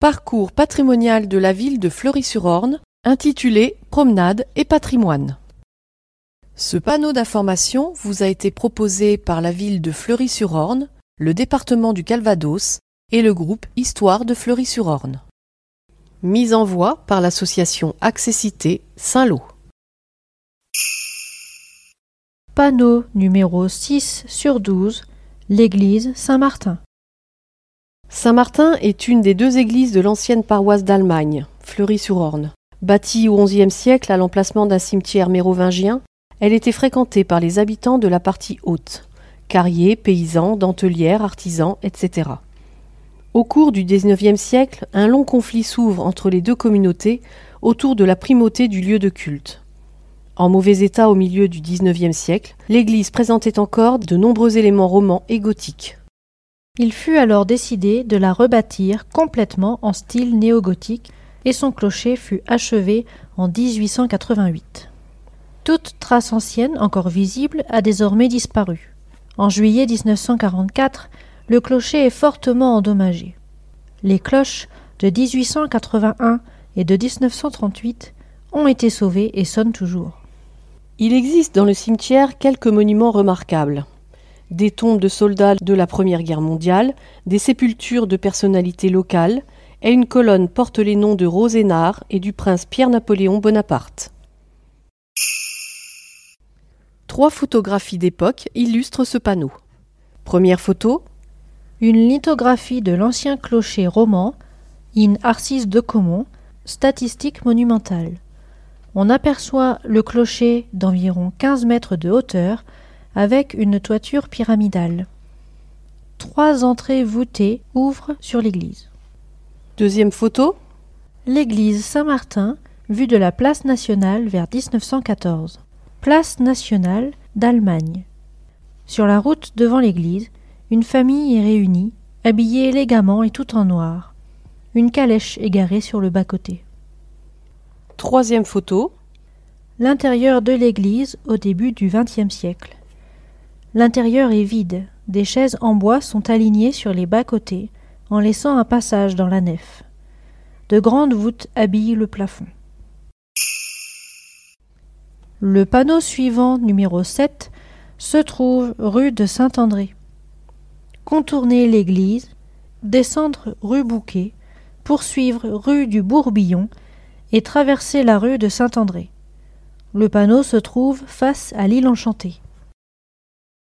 Parcours patrimonial de la ville de Fleury-sur-Orne, intitulé Promenade et patrimoine. Ce panneau d'information vous a été proposé par la ville de Fleury-sur-Orne, le département du Calvados et le groupe Histoire de Fleury-sur-Orne. Mise en voie par l'association Accessité Saint-Lô. Panneau numéro 6/12, l'église Saint-Martin. Saint-Martin est une des deux églises de l'ancienne paroisse d'Allemagne, Fleury-sur-Orne. Bâtie au XIe siècle à l'emplacement d'un cimetière mérovingien, elle était fréquentée par les habitants de la partie haute, carriers, paysans, dentelières, artisans, etc. Au cours du XIXe siècle, un long conflit s'ouvre entre les deux communautés autour de la primauté du lieu de culte. En mauvais état au milieu du XIXe siècle, l'église présentait encore de nombreux éléments romans et gothiques. Il fut alors décidé de la rebâtir complètement en style néo-gothique et son clocher fut achevé en 1888. Toute trace ancienne encore visible a désormais disparu. En juillet 1944, le clocher est fortement endommagé. Les cloches de 1881 et de 1938 ont été sauvées et sonnent toujours. Il existe dans le cimetière quelques monuments remarquables. Des tombes de soldats de la Première Guerre mondiale, des sépultures de personnalités locales, et une colonne porte les noms de Rosénard et du prince Pierre-Napoléon Bonaparte. 3 photographies d'époque illustrent ce panneau. Première photo. Une lithographie de l'ancien clocher roman, in Arcis de Caumont, statistique monumentale. On aperçoit le clocher d'environ 15 mètres de hauteur, avec une toiture pyramidale. 3 entrées voûtées ouvrent sur l'église. Deuxième photo. L'église Saint-Martin, vue de la place nationale vers 1914. Place nationale d'Allemagne. Sur la route devant l'église, une famille est réunie, habillée élégamment et tout en noir. Une calèche est garée sur le bas-côté. Troisième photo. L'intérieur de l'église au début du XXe siècle. L'intérieur est vide, des chaises en bois sont alignées sur les bas-côtés, en laissant un passage dans la nef. De grandes voûtes habillent le plafond. Le panneau suivant, numéro 7, se trouve rue de Saint-André. Contourner l'église, descendre rue Bouquet, poursuivre rue du Bourbillon et traverser la rue de Saint-André. Le panneau se trouve face à l'île Enchantée.